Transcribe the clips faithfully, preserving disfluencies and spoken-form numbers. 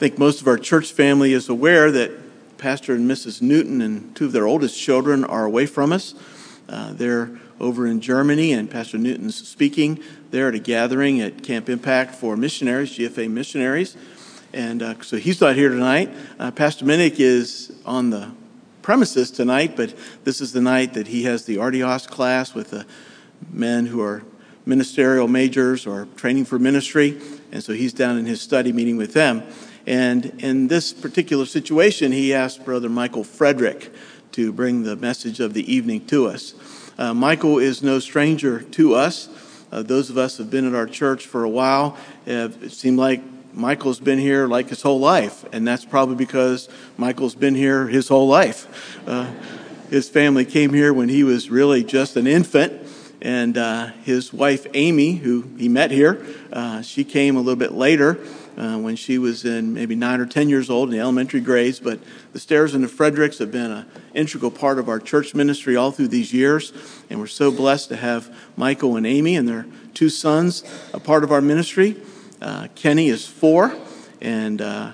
think most of our church family is aware that Pastor and Missus Newton and two of their oldest children are away from us. Uh, they're over in Germany, and Pastor Newton's speaking there at a gathering at Camp Impact for missionaries, G F A missionaries. And uh, so he's not here tonight. Uh, Pastor Minnick is on the premises tonight, but this is the night that he has the Artios class with the men who are ministerial majors or training for ministry. And so he's down in his study meeting with them. And in this particular situation, he asked Brother Michael Frederick to bring the message of the evening to us. Uh, Michael is no stranger to us. Uh, those of us who have been at our church for a while, have, it seemed like Michael's been here like his whole life, and that's probably because Michael's been here his whole life. Uh, his family came here when he was really just an infant, and uh, his wife Amy, who he met here, uh, she came a little bit later uh, when she was in maybe nine or ten years old in the elementary grades. But the Stairs and the Fredericks have been an integral part of our church ministry all through these years, and we're so blessed to have Michael and Amy and their two sons a part of our ministry. Uh, Kenny is four, and uh,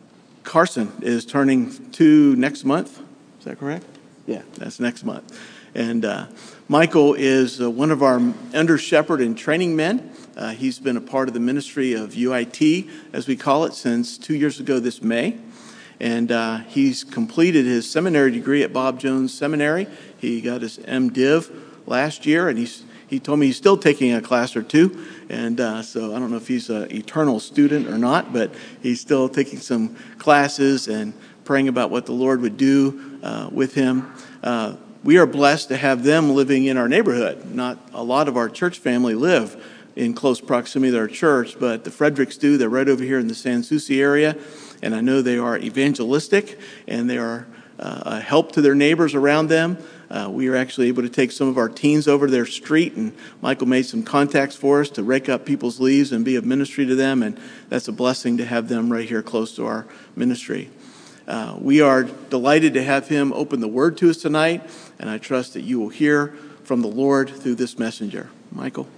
Carson is turning two next month. Is that correct? Yeah, that's next month. And uh, Michael is uh, one of our under shepherd and training men. Uh, he's been a part of the ministry of U I T, as we call it, since two years ago this May. And uh, he's completed his seminary degree at Bob Jones Seminary. He got his MDiv last year, and he's he told me he's still taking a class or two. And uh, so I don't know if he's an eternal student or not, but he's still taking some classes and praying about what the Lord would do uh, with him. Uh, we are blessed to have them living in our neighborhood. Not a lot of our church family live in close proximity to our church, but the Fredericks do. They're right over here in the San Souci area, and I know they are evangelistic, and they are uh, a help to their neighbors around them. Uh, we were actually able to take some of our teens over their street, and Michael made some contacts for us to rake up people's leaves and be of ministry to them, and that's a blessing to have them right here close to our ministry. Uh, we are delighted to have him open the Word to us tonight, and I trust that you will hear from the Lord through this messenger. Michael.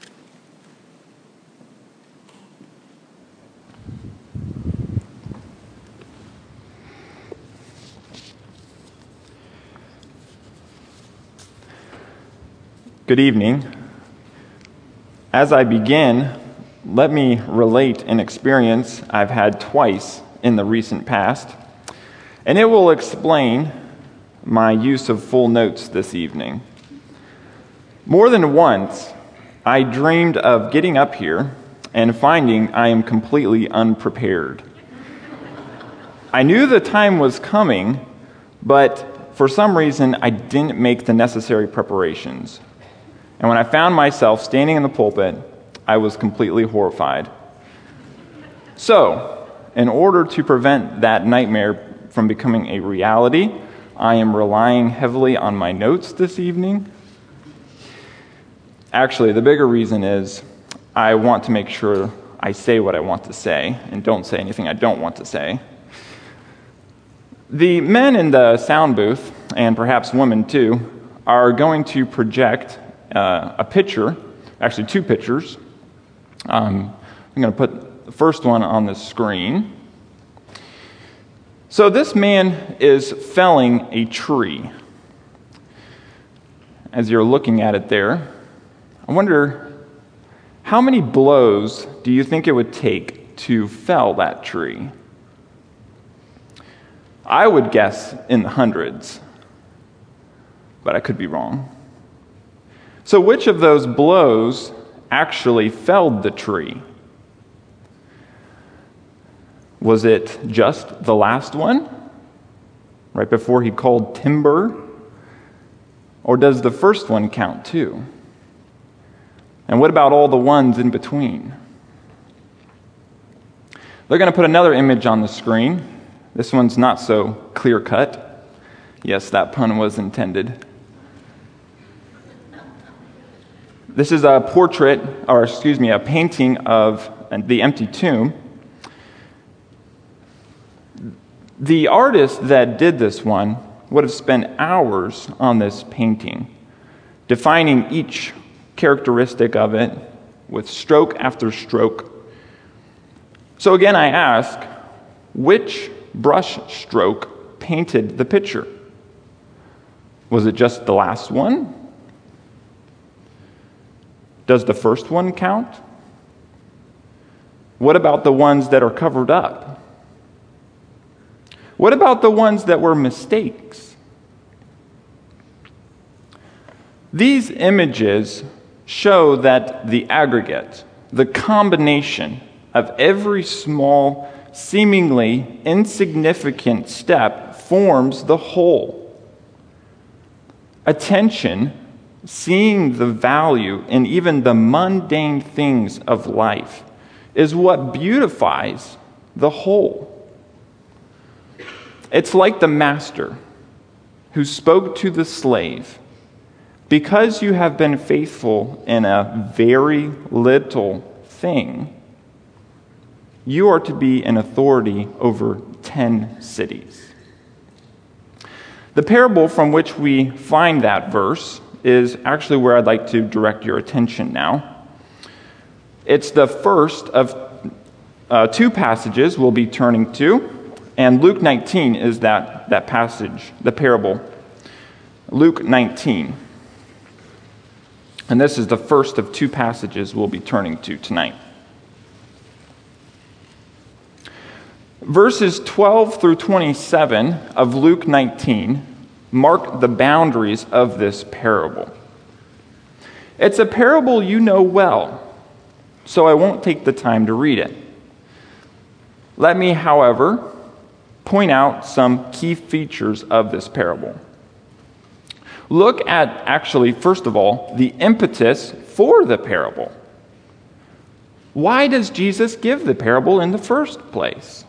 Good evening. As I begin, let me relate an experience I've had twice in the recent past, and it will explain my use of full notes this evening. More than once, I dreamed of getting up here and finding I am completely unprepared. I knew the time was coming, but for some reason, I didn't make the necessary preparations. And when I found myself standing in the pulpit, I was completely horrified. So, in order to prevent that nightmare from becoming a reality, I am relying heavily on my notes this evening. Actually, the bigger reason is I want to make sure I say what I want to say and don't say anything I don't want to say. The men in the sound booth, and perhaps women too, are going to project Uh, a picture, actually two pictures. Um, I'm going to put the first one on the screen. So this man is felling a tree. As you're looking at it there, I wonder, how many blows do you think it would take to fell that tree? I would guess in the hundreds, but I could be wrong. So which of those blows actually felled the tree? Was it just the last one, right before he called timber? Or does the first one count too? And what about all the ones in between? They're going to put another image on the screen. This one's not so clear-cut. Yes, that pun was intended. This is a portrait, or excuse me, a painting of the empty tomb. The artist that did this one would have spent hours on this painting, defining each characteristic of it with stroke after stroke. So again, I ask, which brush stroke painted the picture? Was it just the last one? Does the first one count? What about the ones that are covered up? What about the ones that were mistakes? These images show that the aggregate, the combination of every small, seemingly insignificant step forms the whole. Attention, seeing the value in even the mundane things of life, is what beautifies the whole. It's like the master who spoke to the slave, "Because you have been faithful in a very little thing, you are to be an authority over ten cities." The parable from which we find that verse is actually where I'd like to direct your attention now. It's the first of uh, two passages we'll be turning to, and Luke nineteen is that, that passage, the parable. Luke nineteen. And this is the first of two passages we'll be turning to tonight. Verses twelve through twenty-seven of Luke nineteen mark the boundaries of this parable. It's a parable you know well, so I won't take the time to read it. Let me, however, point out some key features of this parable. Look at, actually, first of all, the impetus for the parable. Why does Jesus give the parable in the first place?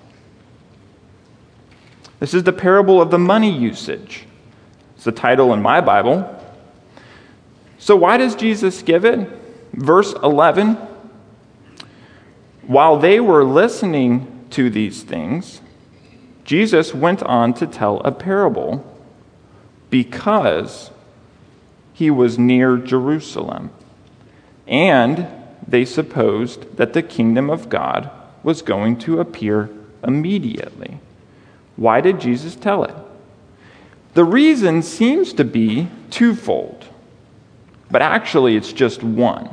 This is the parable of the money usage. It's the title in my Bible. So why does Jesus give it? Verse eleven, while they were listening to these things, Jesus went on to tell a parable because he was near Jerusalem, and they supposed that the kingdom of God was going to appear immediately. Why did Jesus tell it? The reason seems to be twofold, but actually it's just one.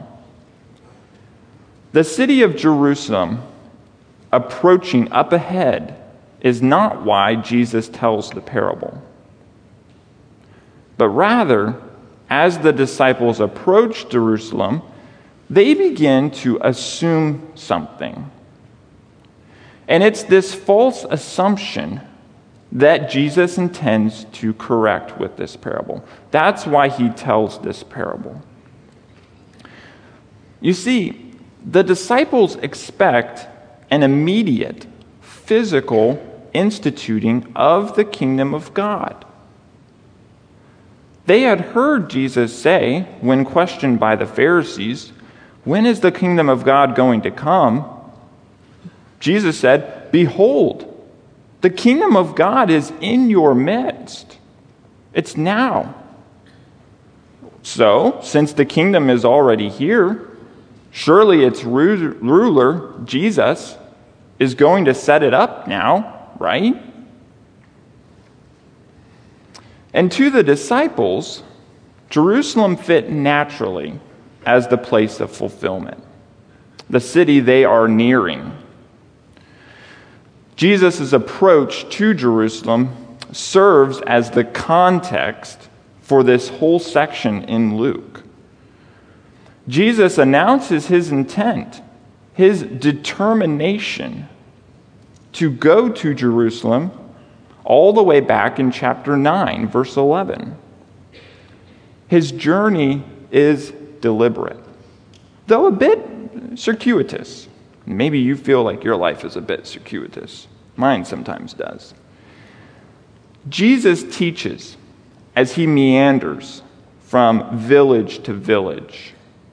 The city of Jerusalem approaching up ahead is not why Jesus tells the parable, but rather, as the disciples approach Jerusalem, they begin to assume something. And it's this false assumption that Jesus intends to correct with this parable. That's why he tells this parable. You see, the disciples expect an immediate, physical instituting of the kingdom of God. They had heard Jesus say, when questioned by the Pharisees, "When is the kingdom of God going to come?" Jesus said, "Behold, the kingdom of God is in your midst. It's now." So, since the kingdom is already here, surely its ru- ruler, Jesus, is going to set it up now, right? And to the disciples, Jerusalem fit naturally as the place of fulfillment, the city they are nearing. Jesus' approach to Jerusalem serves as the context for this whole section in Luke. Jesus announces his intent, his determination to go to Jerusalem all the way back in chapter nine, verse eleven. His journey is deliberate, though a bit circuitous. Maybe you feel like your life is a bit circuitous. Mine sometimes does. Jesus teaches as he meanders from village to village.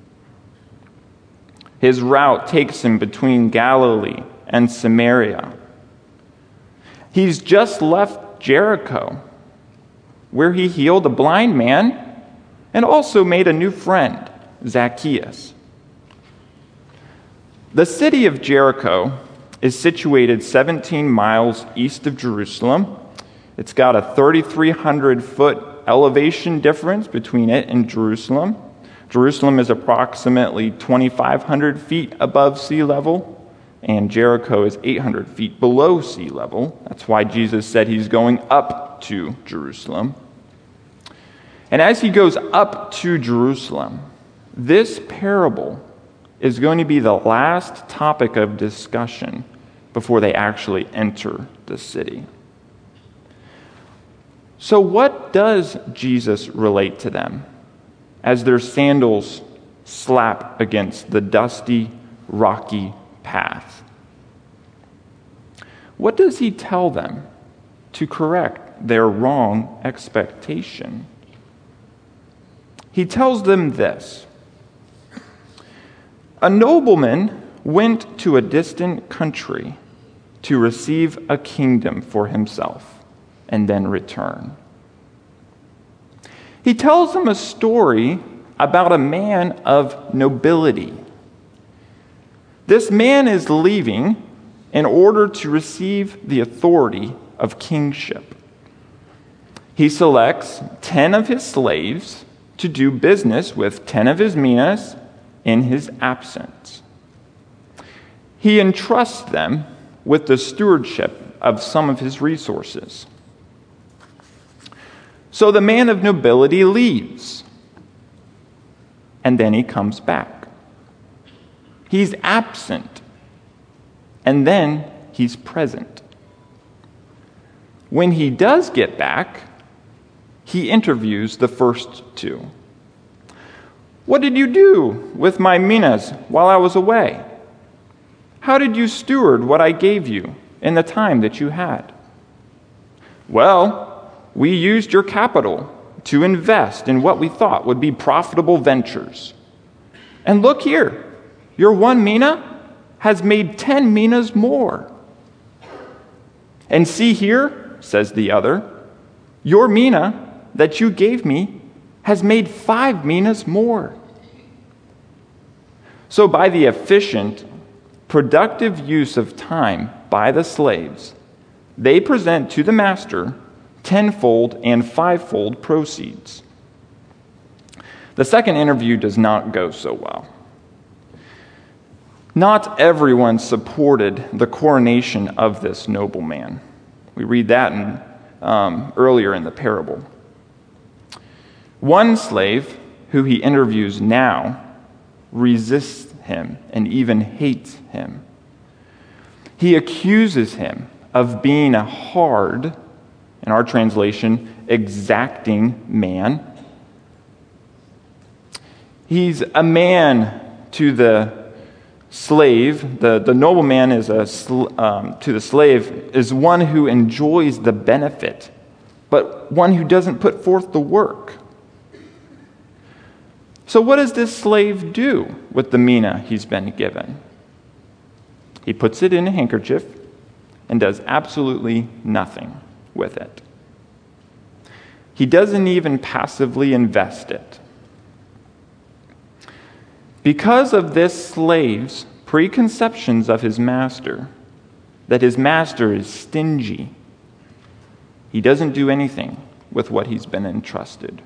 His route takes him between Galilee and Samaria. He's just left Jericho, where he healed a blind man and also made a new friend, Zacchaeus. The city of Jericho is situated seventeen miles east of Jerusalem. It's got a three thousand three hundred foot elevation difference between it and Jerusalem. Jerusalem is approximately two thousand five hundred feet above sea level, and Jericho is eight hundred feet below sea level. That's why Jesus said he's going up to Jerusalem. And as he goes up to Jerusalem, this parable is going to be the last topic of discussion before they actually enter the city. So what does Jesus relate to them as their sandals slap against the dusty, rocky path? What does he tell them to correct their wrong expectation? He tells them this: a nobleman went to a distant country to receive a kingdom for himself and then return. He tells them a story about a man of nobility. This man is leaving in order to receive the authority of kingship. He selects ten of his slaves to do business with ten of his minas in his absence. He entrusts them with the stewardship of some of his resources. So the man of nobility leaves, and then he comes back. He's absent, and then he's present. When he does get back, he interviews the first two. What did you do with my minas while I was away? How did you steward what I gave you in the time that you had? Well, we used your capital to invest in what we thought would be profitable ventures. And look here, your one mina has made ten minas more. And see here, says the other, your mina that you gave me has made five minas more. So by the efficient, productive use of time by the slaves, they present to the master tenfold and fivefold proceeds. The second interview does not go so well. Not everyone supported the coronation of this nobleman. We read that in, um, earlier in the parable. One slave, who he interviews now, resists him and even hates him. He accuses him of being a hard, in our translation, exacting man. He's a man to the slave. The, the nobleman is a sl- um, to the slave is one who enjoys the benefit, but one who doesn't put forth the work. So what does this slave do with the mina he's been given? He puts it in a handkerchief and does absolutely nothing with it. He doesn't even passively invest it. Because of this slave's preconceptions of his master, that his master is stingy, he doesn't do anything with what he's been entrusted.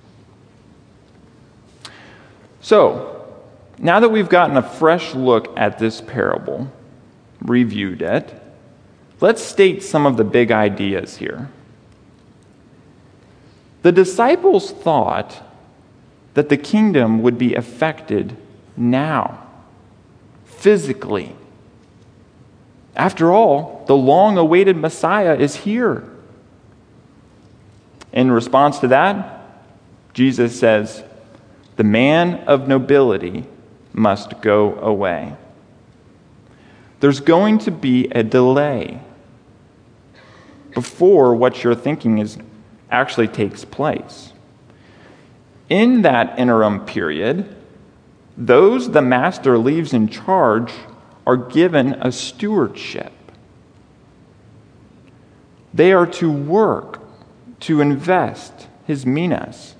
So, now that we've gotten a fresh look at this parable, reviewed it, let's state some of the big ideas here. The disciples thought that the kingdom would be affected now, physically. After all, the long-awaited Messiah is here. In response to that, Jesus says, the man of nobility must go away. There's going to be a delay before what you're thinking is actually takes place. In that interim period, those the master leaves in charge are given a stewardship. They are to work, to invest his minas.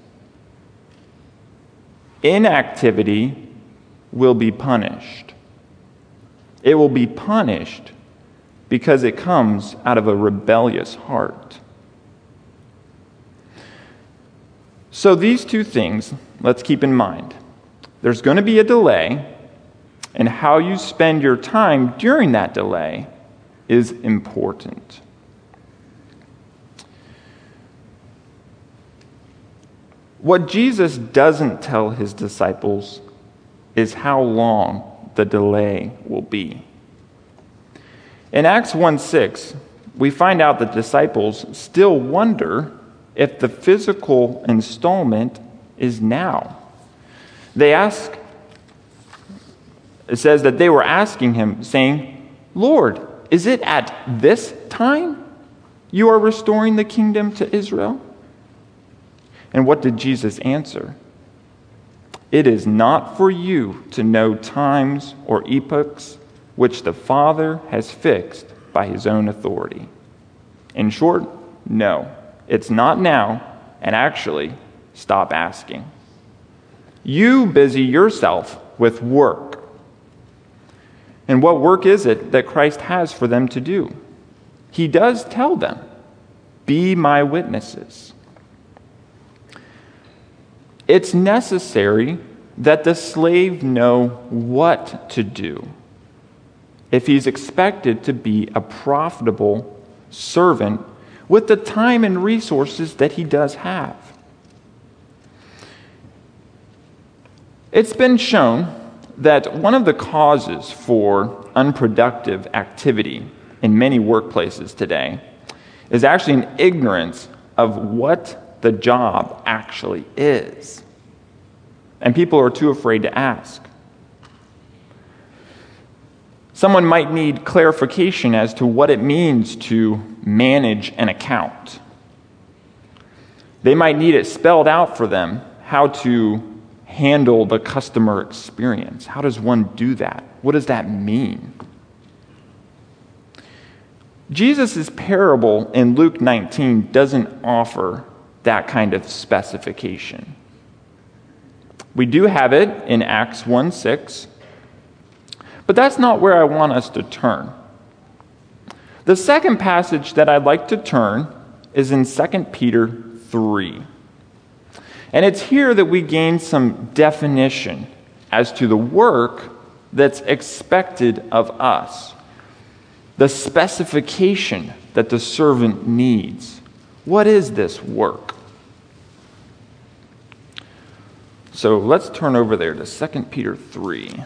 Inactivity will be punished. It will be punished because it comes out of a rebellious heart. So these two things, let's keep in mind. There's going to be a delay, and how you spend your time during that delay is important. What Jesus doesn't tell his disciples is how long the delay will be. In Acts one six, we find out that disciples still wonder if the physical installment is now. They ask, it says that they were asking him, saying, "Lord, is it at this time you are restoring the kingdom to Israel?" And what did Jesus answer? "It is not for you to know times or epochs which the Father has fixed by his own authority." In short, no, it's not now, and actually, stop asking. You busy yourself with work. And what work is it that Christ has for them to do? He does tell them, "Be my witnesses." It's necessary that the slave know what to do if he's expected to be a profitable servant with the time and resources that he does have. It's been shown that one of the causes for unproductive activity in many workplaces today is actually an ignorance of what the job actually is. And people are too afraid to ask. Someone might need clarification as to what it means to manage an account. They might need it spelled out for them how to handle the customer experience. How does one do that? What does that mean? Jesus' parable in Luke nineteen doesn't offer that kind of specification. We do have it in Acts one six, but that's not where I want us to turn. The second passage that I'd like to turn is in Second Peter three. And it's here that we gain some definition as to the work that's expected of us, the specification that the servant needs. What is this work? So let's turn over there to Second Peter three.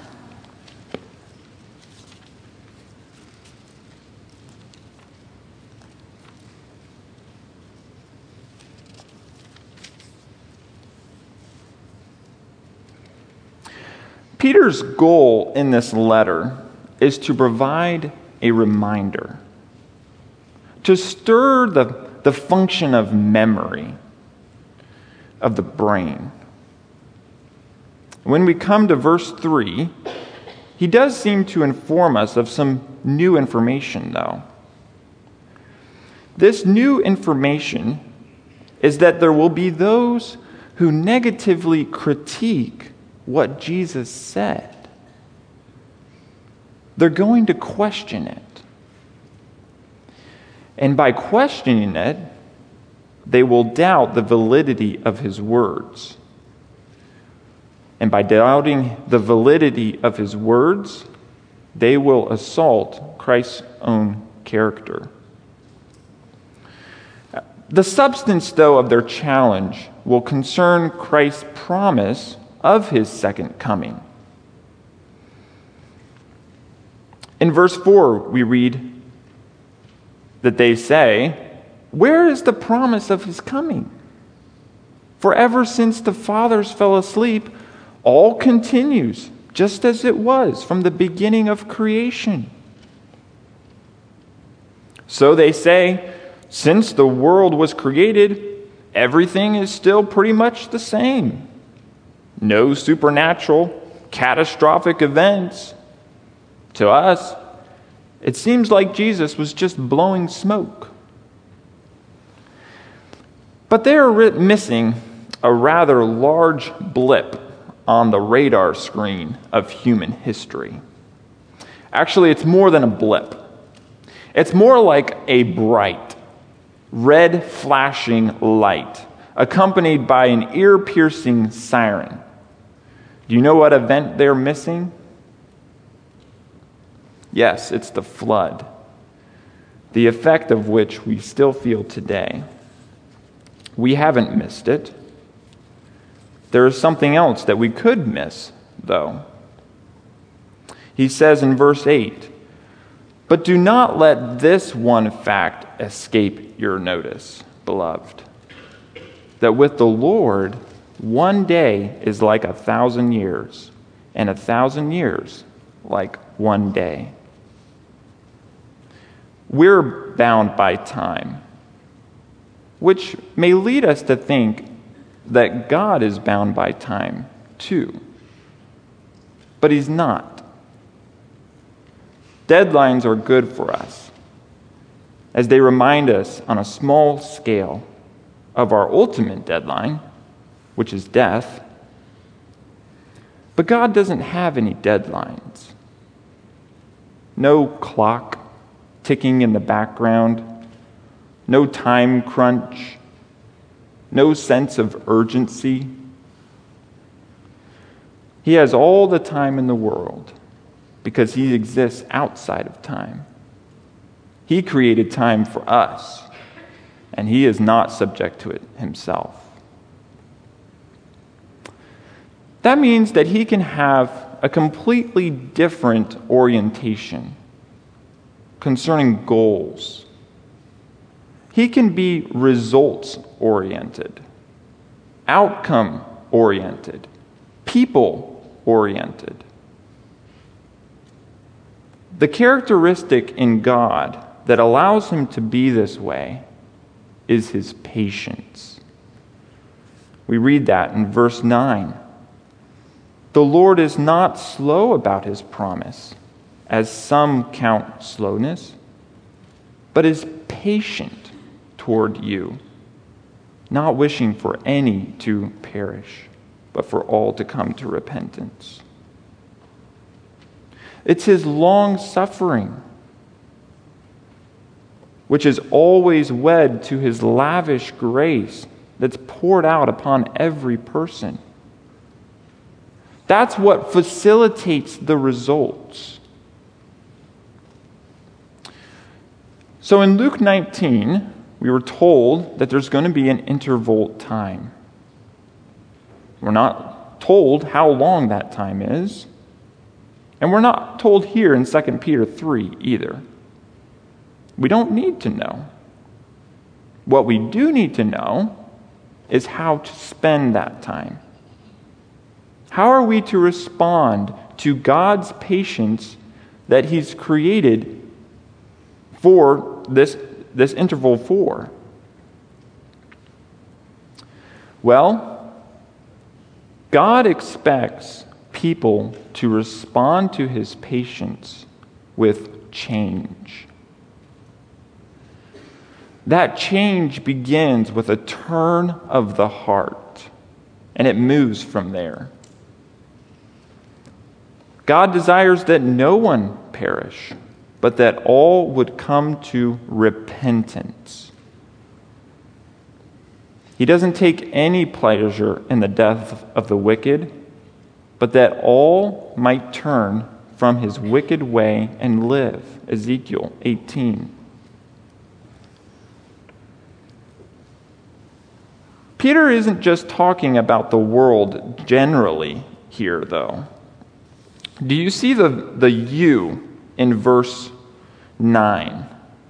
Peter's goal in this letter is to provide a reminder, to stir the, the function of memory of the brain. When we come to verse three, he does seem to inform us of some new information, though. This new information is that there will be those who negatively critique what Jesus said. They're going to question it. And by questioning it, they will doubt the validity of his words. And by doubting the validity of his words, they will assault Christ's own character. The substance, though, of their challenge will concern Christ's promise of his second coming. In verse four, we read that they say, "Where is the promise of his coming? For ever since the fathers fell asleep, all continues just as it was from the beginning of creation." So they say, since the world was created, everything is still pretty much the same. No supernatural, catastrophic events. To us, it seems like Jesus was just blowing smoke. But they are missing a rather large blip on the radar screen of human history. Actually, it's more than a blip. It's more like a bright, red flashing light, accompanied by an ear-piercing siren. Do you know what event they're missing? Yes, it's the flood, the effect of which we still feel today. We haven't missed it. There is something else that we could miss, though. He says in verse eight, "But do not let this one fact escape your notice, beloved, that with the Lord, one day is like a thousand years, and a thousand years like one day." We're bound by time, which may lead us to think that God is bound by time too. But he's not. Deadlines are good for us, as they remind us on a small scale of our ultimate deadline, which is death. But God doesn't have any deadlines. No clock ticking in the background, no time crunch, no sense of urgency. He has all the time in the world because he exists outside of time. He created time for us, and he is not subject to it himself. That means that he can have a completely different orientation concerning goals. He can be results-oriented, outcome-oriented, people-oriented. The characteristic in God that allows him to be this way is his patience. We read that in verse nine. "The Lord is not slow about his promise, as some count slowness, but is patient toward you, not wishing for any to perish, but for all to come to repentance." It's his long suffering, which is always wed to his lavish grace that's poured out upon every person. That's what facilitates the results. So in Luke nineteen, we were told that there's going to be an interval time. We're not told how long that time is. And we're not told here in Second Peter three either. We don't need to know. What we do need to know is how to spend that time. How are we to respond to God's patience that he's created for this, this interval for? Well, God expects people to respond to his patience with change. That change begins with a turn of the heart, and it moves from there. God desires that no one perish, but that all would come to repentance. He doesn't take any pleasure in the death of the wicked, but that all might turn from his wicked way and live. Ezekiel eighteen. Peter isn't just talking about the world generally here, though. Do you see the, the you in verse nine?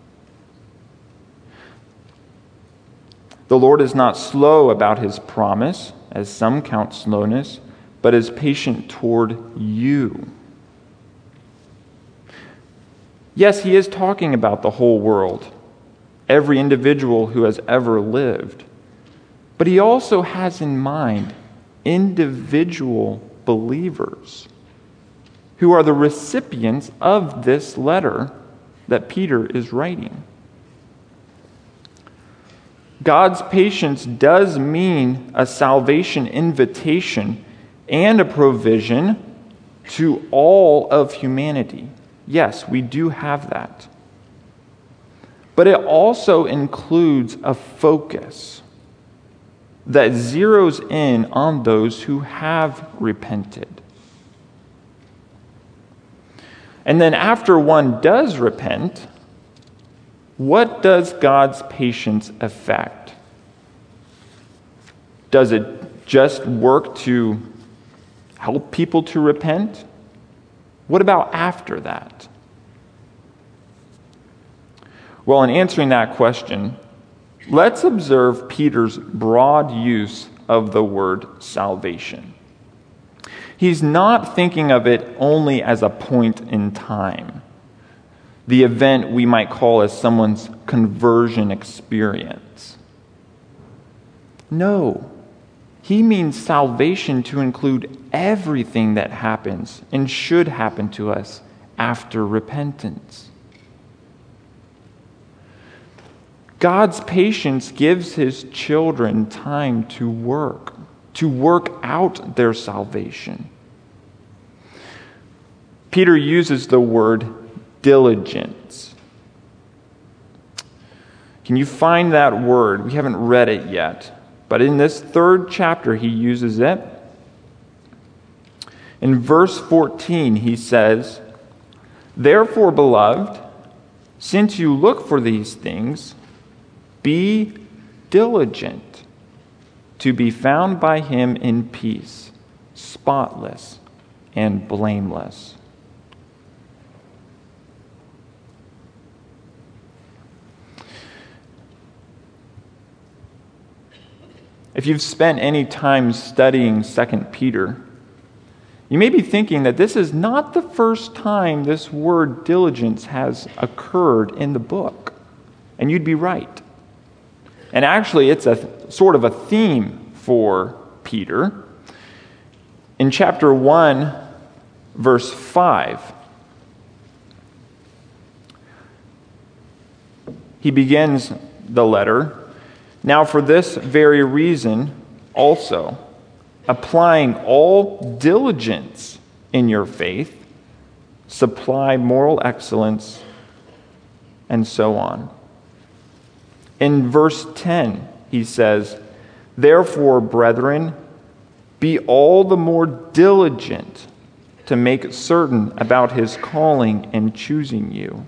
The Lord is not slow about his promise, as some count slowness, but is patient toward you. Yes, he is talking about the whole world, every individual who has ever lived. But he also has in mind individual believers who are the recipients of this letter that Peter is writing. God's patience does mean a salvation invitation and a provision to all of humanity. Yes, we do have that. but it also includes a focus that zeroes in on those who have repented. And then after one does repent, what does God's patience affect? Does it just work to help people to repent? What about after that? Well, in answering that question, let's observe Peter's broad use of the word salvation. He's not thinking of it only as a point in time, the event we might call as someone's conversion experience. No, he means salvation to include everything that happens and should happen to us after repentance. God's patience gives his children time to work, to work out their salvation. Peter uses the word diligence. Can you find that word? We haven't read it yet, but in this third chapter he uses it. In verse fourteen he says, "Therefore, beloved, since you look for these things, be diligent to be found by him in peace, spotless and blameless." If you've spent any time studying Second Peter, you may be thinking that this is not the first time this word diligence has occurred in the book. And you'd be right. And actually, it's a sort of a theme for Peter. In chapter one, verse five, he begins the letter, "Now for this very reason also, applying all diligence in your faith, supply moral excellence," and so on. In verse ten, he says, "Therefore, brethren, be all the more diligent to make certain about his calling and choosing you."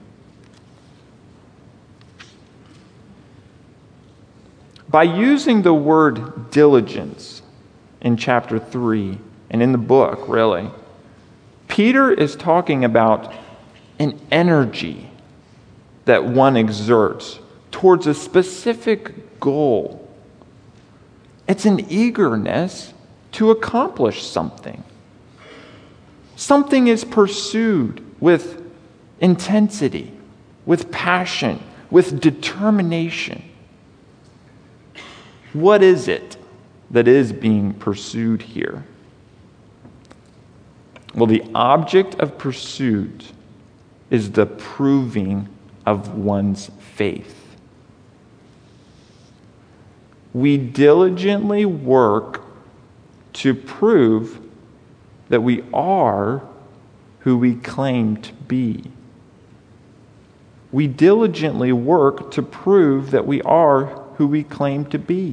By using the word diligence in chapter three and in the book, really, Peter is talking about an energy that one exerts towards a specific goal. It's an eagerness to accomplish something. Something is pursued with intensity, with passion, with determination. What is it that is being pursued here? Well, the object of pursuit is the proving of one's faith. We diligently work to prove that we are who we claim to be. We diligently work to prove that we are who we claim to be.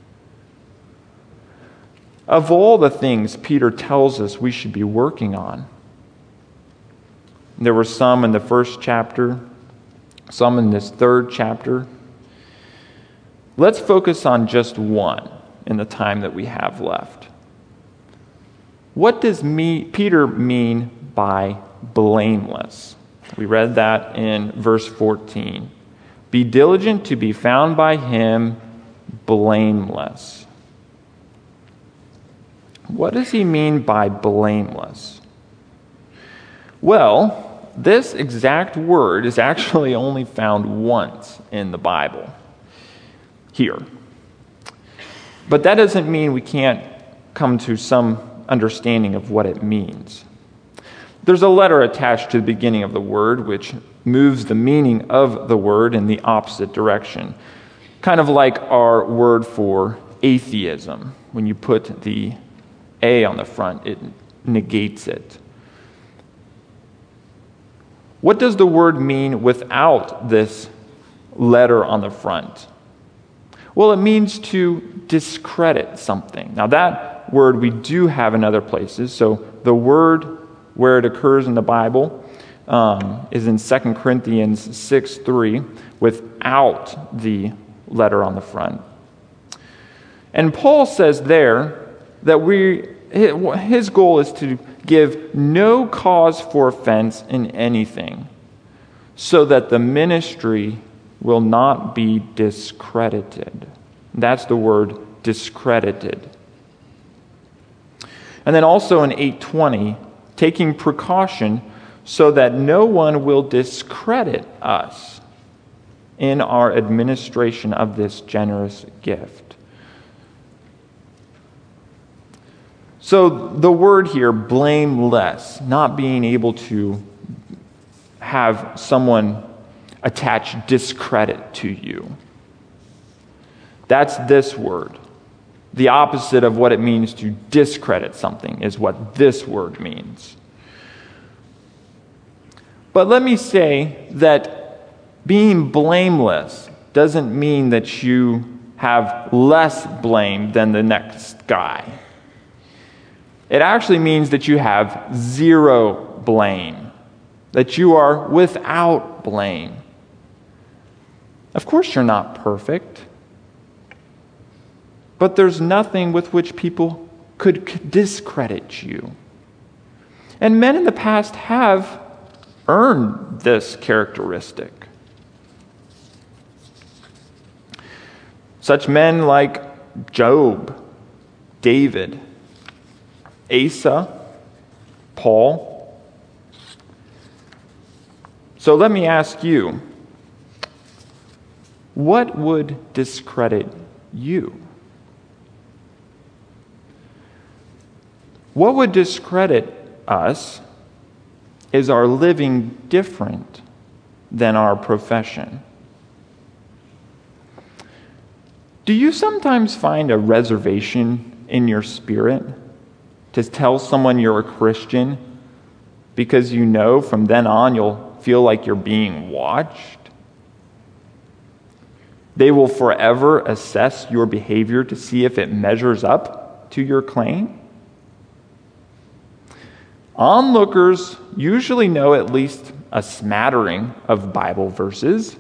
Of all the things Peter tells us we should be working on, there were some in the first chapter, some in this third chapter. Let's focus on just one in the time that we have left. What does me, Peter mean by blameless? We read that in verse fourteen. Be diligent to be found by him blameless. What does he mean by blameless? Well, this exact word is actually only found once in the Bible. Here. But that doesn't mean we can't come to some understanding of what it means. There's a letter attached to the beginning of the word which moves the meaning of the word in the opposite direction. Kind of like our word for atheism. When you put the A on the front, it negates it. What does the word mean without this letter on the front? Well, it means to discredit something. Now, that word we do have in other places. So the word where it occurs in the Bible um, is in Second Corinthians six three without the letter on the front. And Paul says there that we his goal is to give no cause for offense in anything, so that the ministry will not be discredited. That's the word discredited. And then also in eight twenty, taking precaution so that no one will discredit us in our administration of this generous gift. So the word here, blameless, not being able to have someone attach discredit to you. That's this word. The opposite of what it means to discredit something is what this word means. But let me say that being blameless doesn't mean that you have less blame than the next guy. It actually means that you have zero blame, that you are without blame. Of course, you're not perfect, but there's nothing with which people could discredit you. And men in the past have earned this characteristic. Such men like Job, David, Asa, Paul. So let me ask you, what would discredit you? What would discredit us is our living different than our profession. Do you sometimes find a reservation in your spirit to tell someone you're a Christian because you know from then on you'll feel like you're being watched? They will forever assess your behavior to see if it measures up to your claim? Onlookers usually know at least a smattering of Bible verses.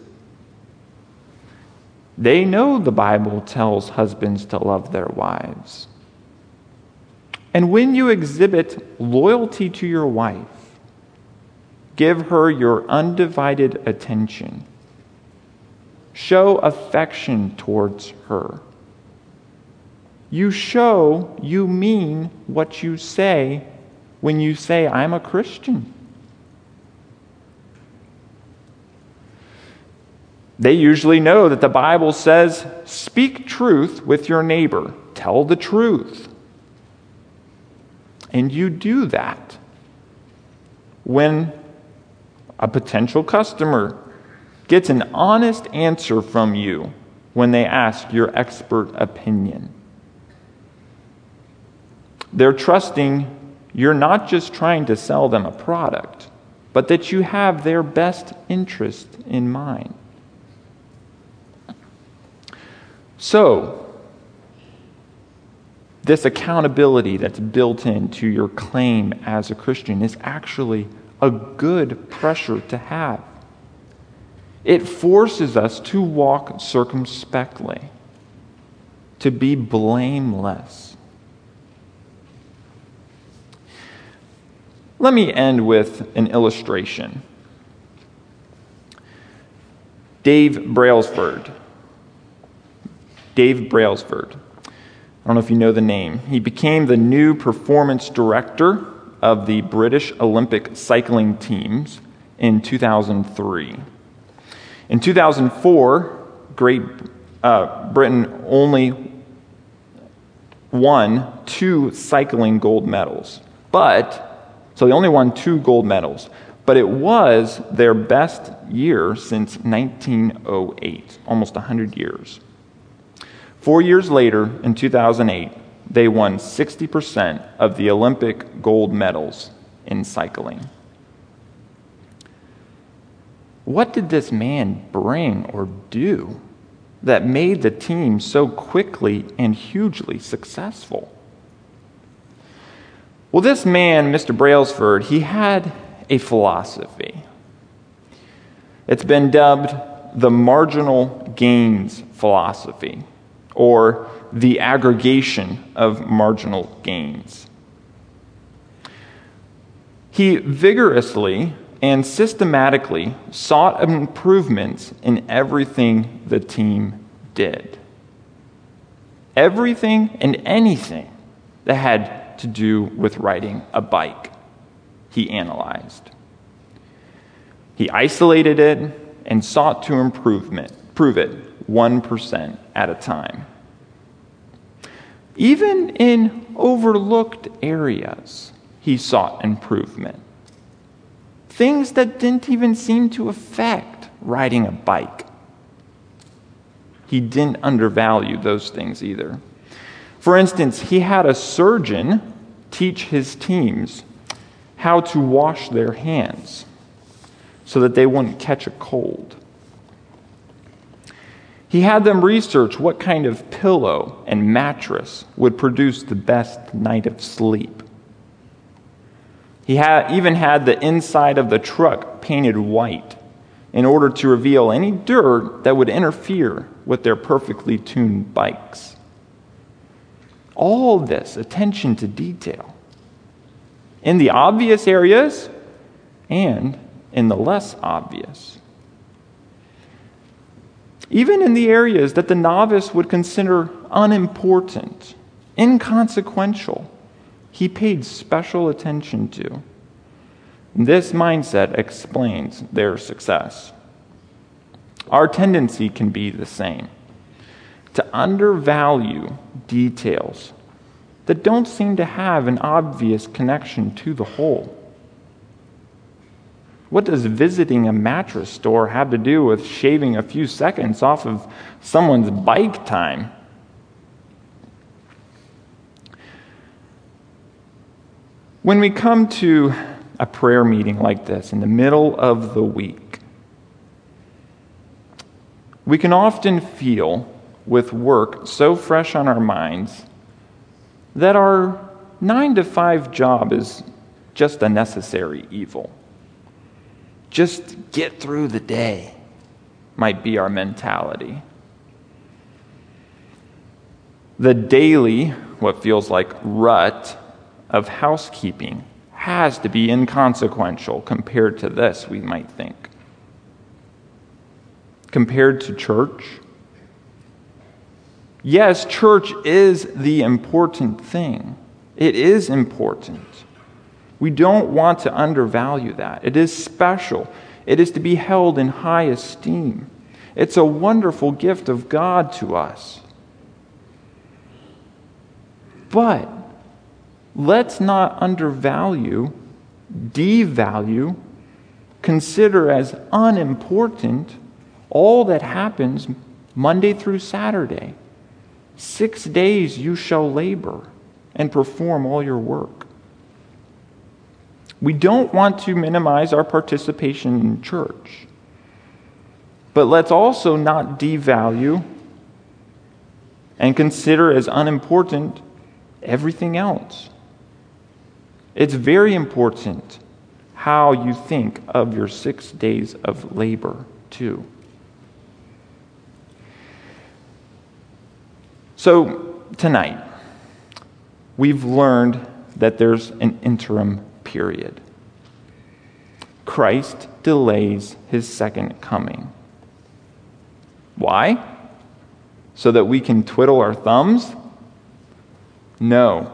They know the Bible tells husbands to love their wives. And when you exhibit loyalty to your wife, give her your undivided attention. Show affection towards her. You show you mean what you say when you say, I'm a Christian. They usually know that the Bible says, speak truth with your neighbor. Tell the truth. And you do that when a potential customer gets an honest answer from you when they ask your expert opinion. They're trusting you're not just trying to sell them a product, but that you have their best interest in mind. So, this accountability that's built into your claim as a Christian is actually a good pressure to have. It forces us to walk circumspectly, to be blameless. Let me end with an illustration. Dave Brailsford. Dave Brailsford. I don't know if you know the name. He became the new performance director of the British Olympic cycling teams in two thousand three. In two thousand four, Great uh, Britain only won two cycling gold medals. But, so they only won two gold medals. But it was their best year since nineteen oh eight, almost one hundred years. Four years later, in two thousand eight, they won sixty percent of the Olympic gold medals in cycling. What did this man bring or do that made the team so quickly and hugely successful? Well, this man, Mister Brailsford, he had a philosophy. It's been dubbed the marginal gains philosophy, or the aggregation of marginal gains. He vigorously and systematically sought improvements in everything the team did. Everything and anything that had to do with riding a bike, he analyzed. He isolated it and sought to improvement, prove it one percent at a time. Even in overlooked areas, he sought improvement. Things that didn't even seem to affect riding a bike. He didn't undervalue those things either. For instance, he had a surgeon teach his teams how to wash their hands so that they wouldn't catch a cold. He had them research what kind of pillow and mattress would produce the best night of sleep. He had, even had the inside of the truck painted white in order to reveal any dirt that would interfere with their perfectly tuned bikes. All this attention to detail in the obvious areas and in the less obvious. Even in the areas that the novice would consider unimportant, inconsequential, he paid special attention to. This mindset explains their success. Our tendency can be the same, to undervalue details that don't seem to have an obvious connection to the whole. What does visiting a mattress store have to do with shaving a few seconds off of someone's bike time? When we come to a prayer meeting like this in the middle of the week, we can often feel, with work so fresh on our minds, that our nine to five job is just a necessary evil. Just get through the day might be our mentality. The daily, what feels like rut of housekeeping has to be inconsequential compared to this, we might think. Compared to church, yes, church is the important thing. It is important. We don't want to undervalue that. It is special. It is to be held in high esteem. It's a wonderful gift of God to us. But let's not undervalue, devalue, consider as unimportant all that happens Monday through Saturday. Six days you shall labor and perform all your work. We don't want to minimize our participation in church, but let's also not devalue and consider as unimportant everything else. It's very important how you think of your six days of labor, too. So, tonight, we've learned that there's an interim period. Christ delays his second coming. Why? So that we can twiddle our thumbs? No.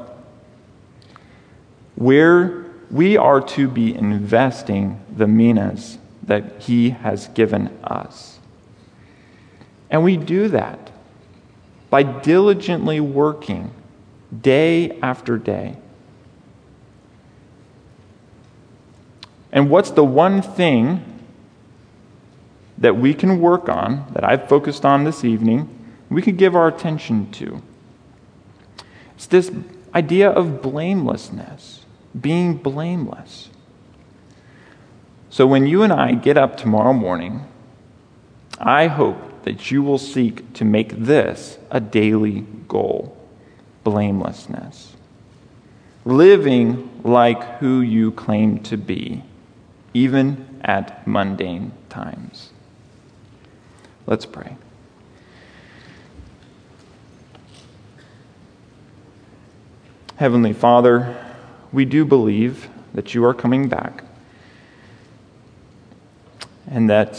We're, we are to be investing the minas that he has given us. And we do that by diligently working day after day. And what's the one thing that we can work on, that I've focused on this evening, we could give our attention to? It's this idea of blamelessness, being blameless. So when you and I get up tomorrow morning, I hope that you will seek to make this a daily goal: blamelessness. Living like who you claim to be, even at mundane times. Let's pray. Heavenly Father, we do believe that you are coming back, and that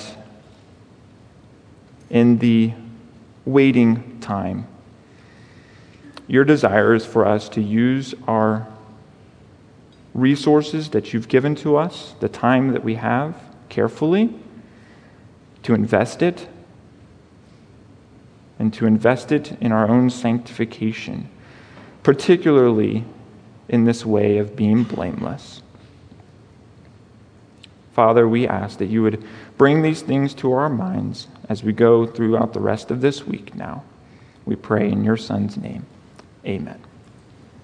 in the waiting time, your desire is for us to use our resources that you've given to us, the time that we have, carefully, to invest it, and to invest it in our own sanctification, particularly in this way of being blameless. Father, we ask that you would bring these things to our minds as we go throughout the rest of this week now. We pray in your Son's name. Amen.